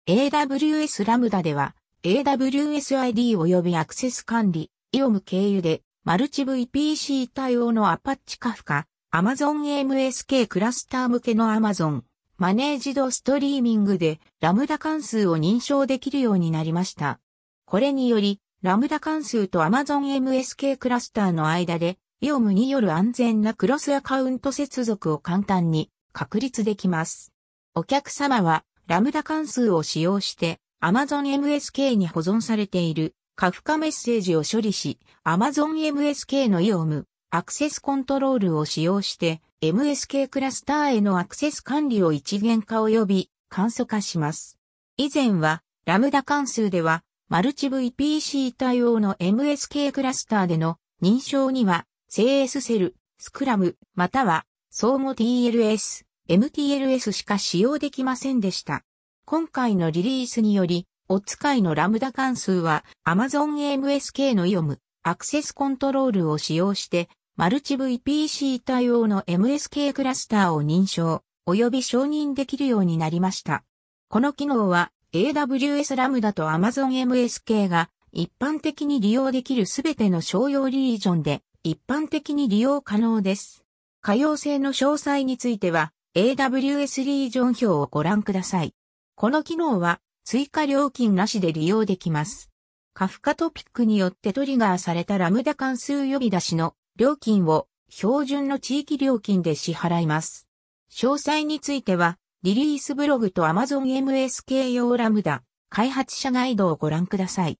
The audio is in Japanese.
AWS ラムダでは AWS ID 及びアクセス管理、IOM 経由でマルチ VPC 対応の Apache Kafka、Amazon MSK クラスター向けの Amazon マネージドストリーミングでラムダ関数を認証できるようになりました。これによりラムダ関数と Amazon MSK クラスターの間でIOM による安全なクロスアカウント接続を簡単に確立できます。お客様はラムダ関数を使用して Amazon MSK に保存されているKafkaメッセージを処理し、Amazon MSK のIOM、アクセスコントロールを使用して、MSK クラスターへのアクセス管理を一元化及び簡素化します。以前は、ラムダ関数では、マルチ VPC 対応の MSK クラスターでの認証には、CSSL、スクラム、または、相互 TLS、MTLS しか使用できませんでした。今回のリリースにより、お使いのラムダ関数は Amazon MSK のIOM、アクセスコントロールを使用して、マルチ VPC 対応の MSK クラスターを認証、及び承認できるようになりました。この機能は AWS ラムダと Amazon MSK が一般的に利用できるすべての商用リージョンで一般的に利用可能です。可用性の詳細については AWS リージョン表をご覧ください。この機能は追加料金なしで利用できます。カフカトピックによってトリガーされたラムダ関数呼び出しの料金を標準の地域料金で支払います。詳細については、リリースブログと Amazon MSK 用ラムダ開発者ガイドをご覧ください。